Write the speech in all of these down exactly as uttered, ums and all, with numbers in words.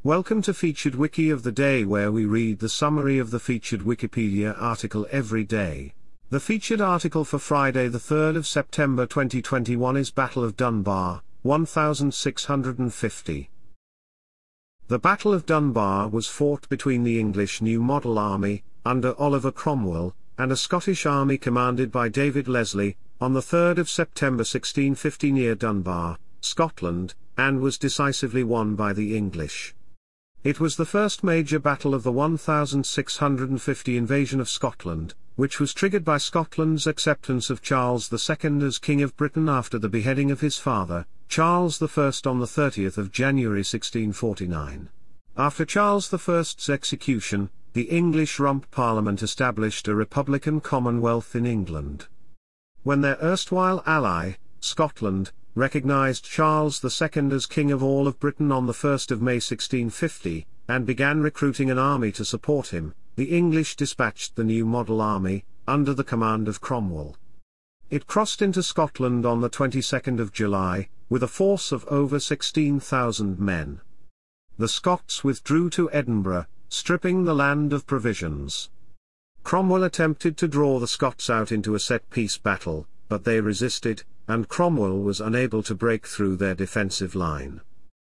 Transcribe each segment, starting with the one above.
Welcome to Featured Wiki of the Day, where we read the summary of the featured Wikipedia article every day. The featured article for Friday the third of September twenty twenty-one is Battle of Dunbar, one thousand six hundred fifty. The Battle of Dunbar was fought between the English New Model Army, under Oliver Cromwell, and a Scottish army commanded by David Leslie, on the third of September sixteen fifty near Dunbar, Scotland, and was decisively won by the English. It was the first major battle of the one thousand six hundred fifty invasion of Scotland, which was triggered by Scotland's acceptance of Charles the Second as King of Britain after the beheading of his father, Charles the First, on the thirtieth of January sixteen forty-nine. After Charles the First's execution, the English Rump Parliament established a republican commonwealth in England. When their erstwhile ally, Scotland, recognised Charles the Second as King of all of Britain on the first of May sixteen fifty, and began recruiting an army to support him, the English dispatched the New Model Army, under the command of Cromwell. It crossed into Scotland on the twenty-second of July, with a force of over sixteen thousand men. The Scots withdrew to Edinburgh, stripping the land of provisions. Cromwell attempted to draw the Scots out into a set-piece battle, but they resisted, and Cromwell was unable to break through their defensive line.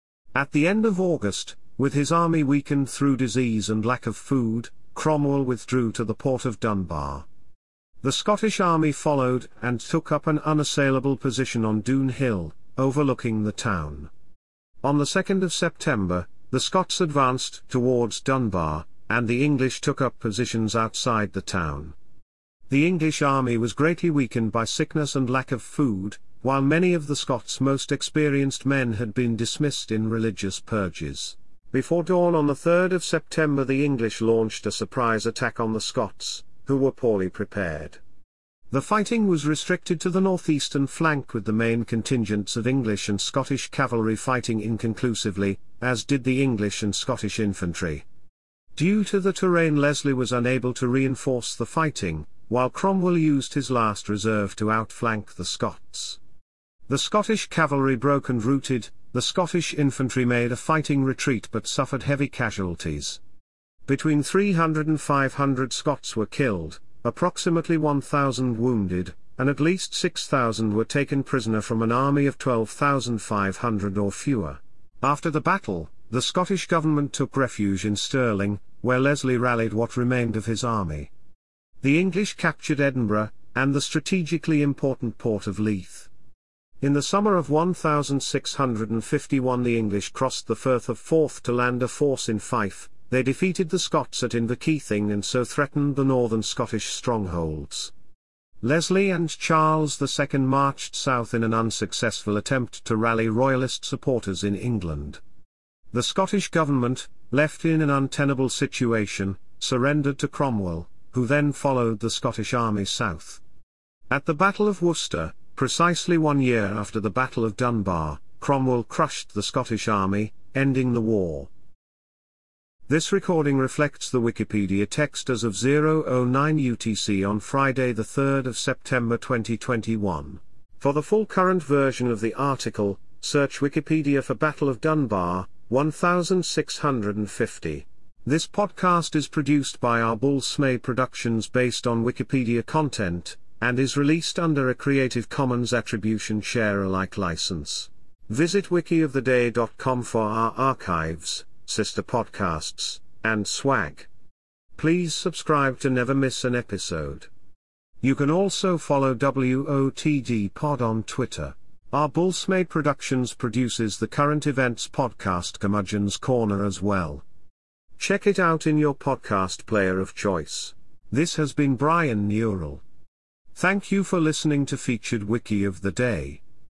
At the end of August, with his army weakened through disease and lack of food, Cromwell withdrew to the port of Dunbar. The Scottish army followed and took up an unassailable position on Doon Hill, overlooking the town. On the second of September, the Scots advanced towards Dunbar, and the English took up positions outside the town. The English army was greatly weakened by sickness and lack of food, while many of the Scots' most experienced men had been dismissed in religious purges. Before dawn on the third of September, the English launched a surprise attack on the Scots, who were poorly prepared. The fighting was restricted to the northeastern flank, with the main contingents of English and Scottish cavalry fighting inconclusively, as did the English and Scottish infantry. Due to the terrain, Leslie was unable to reinforce the fighting, while Cromwell used his last reserve to outflank the Scots. The Scottish cavalry broke and routed, the Scottish infantry made a fighting retreat but suffered heavy casualties. Between three hundred and five hundred Scots were killed, approximately one thousand wounded, and at least six thousand were taken prisoner from an army of twelve thousand five hundred or fewer. After the battle, the Scottish government took refuge in Stirling, where Leslie rallied what remained of his army. The English captured Edinburgh, and the strategically important port of Leith. In the summer of one thousand six hundred fifty-one, the English crossed the Firth of Forth to land a force in Fife. They defeated the Scots at Inverkeithing and so threatened the northern Scottish strongholds. Leslie and Charles the Second marched south in an unsuccessful attempt to rally royalist supporters in England. The Scottish government, left in an untenable situation, surrendered to Cromwell, who then followed the Scottish army south. At the Battle of Worcester, precisely one year after the Battle of Dunbar, Cromwell crushed the Scottish army, ending the war. This recording reflects the Wikipedia text as of zero oh nine U T C on Friday the third of September twenty twenty-one. For the full current version of the article, search Wikipedia for Battle of Dunbar, one thousand six hundred fifty. This podcast is produced by Arbul Smay Productions based on Wikipedia content, and is released under a Creative Commons Attribution Share Alike license. Visit wiki of the day dot com for our archives, sister podcasts, and swag. Please subscribe to never miss an episode. You can also follow W O T D Pod on Twitter. Arbul Smay Productions produces the current events podcast Curmudgeon's Corner as well. Check it out in your podcast player of choice. This has been Brian Neural. Thank you for listening to Featured Wiki of the Day.